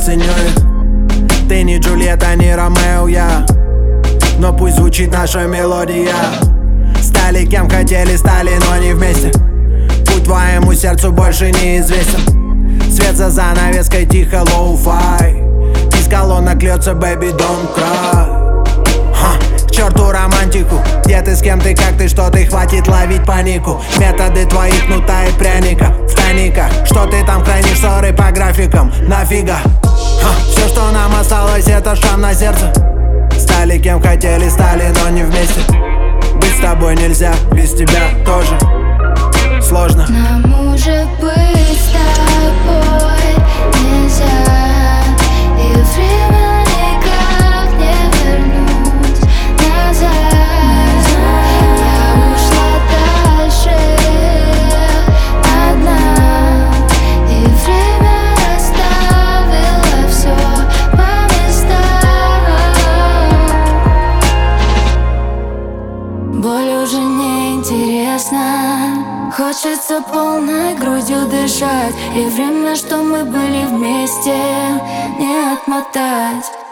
ценю их. Ты не Джульетта, не Ромео, я. Но пусть звучит наша мелодия. Стали кем хотели, стали, но не вместе. Путь твоему сердцу больше неизвестен. Свет за занавеской, тихо, лоу-фай. Из колонок льется, baby, don't cry. К черту романтику. Где ты, с кем ты, как ты, что ты, хватит ловить панику. Методы твои кнута и пряника. В тайниках, что ты там хранишь, ссоры по графикам. Нафига? Все, что нам осталось, это шрам на сердце. Стали кем хотели, стали, но не вместе. Быть с тобой нельзя, без тебя тоже сложно. Нам уже быть с тобой нельзя, и время никак не вернуть назад. Я ушла дальше одна, и время расставило все по местам. Боль уже не интересна. Хочется полной грудью дышать, и время, что мы были вместе, не отмотать.